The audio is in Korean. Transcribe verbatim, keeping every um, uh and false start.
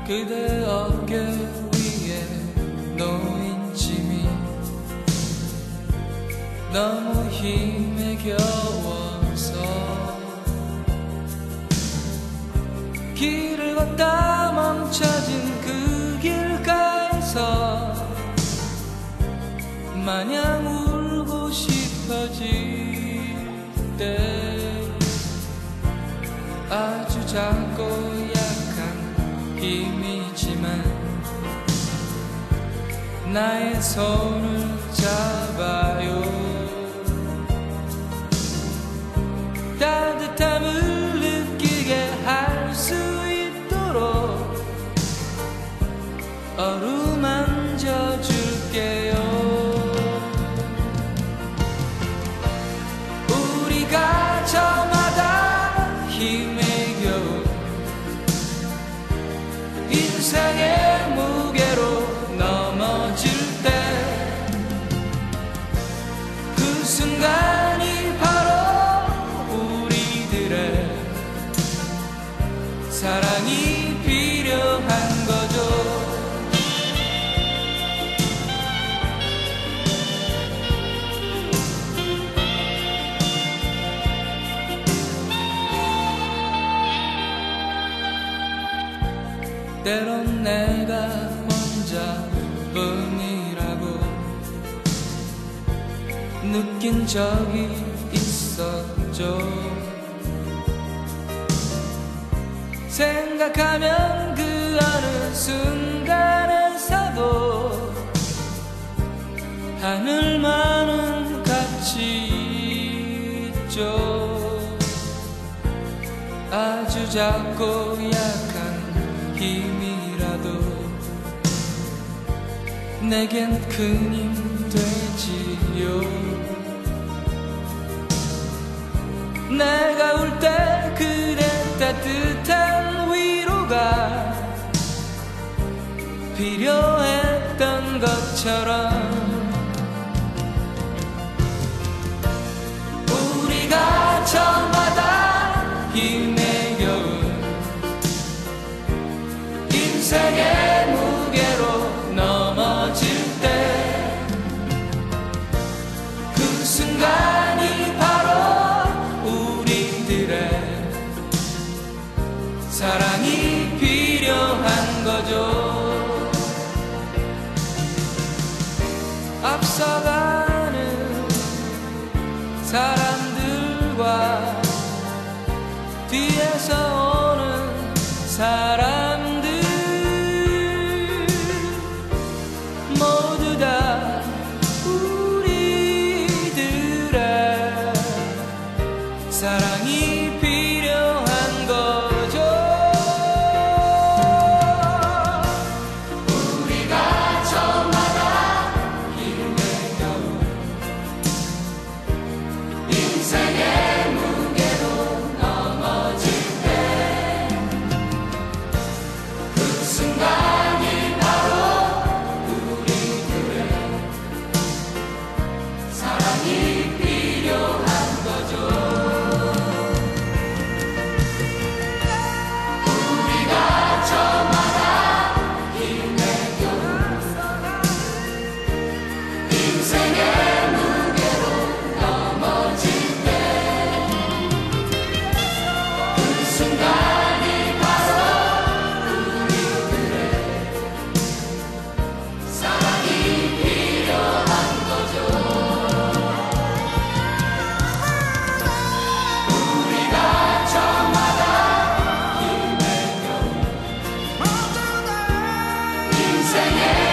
그대 어깨 위에 놓인 짐이 너무 힘에 겨워서 길을 걷다 멈춰진 그 길가에서 마냥 울고 싶어질 때 아주 작고 약한 힘이지만 나의 손을 잡아요. 따뜻함을 느끼게 할 수 있도록 어루만져 줄게요. 우리가 저마다 힘에 겨운 인생의 무게로 넘어질 때 그 순간이 바로 우리들의 사랑이 필요한 거죠. 때론 내가 혼자뿐이라고 느낀 적이 있었죠. 생각하면 그 어느 순간에서도 하늘만은 같이 있죠. 아주 작고 약한 힘이라도 내겐 큰 힘 되지요. 내가 울 때 그대 따뜻한 위로가 필요했던 것처럼 우리가 저마다 힘에 겨운 인생의 무게로 넘어질 때 그 순간이 바로 우리들의 사랑이 필요한 거죠. 앞서가는 사람들과 뒤에서 오는 사람들 모두 다 우리들의 사랑이 필요한 거죠. 우리가 저마다 힘에 겨운 인생의 무게로 넘어질 때 그 순간이 바로 우리들의 사랑이 필요한 거죠. 우리가 저마다 힘에 겨운 인생의 무게로 넘어질 때 그 순간이 바로 우리들의 사랑이 필요한 거죠. 우리가 저마다 힘에 겨운 인생의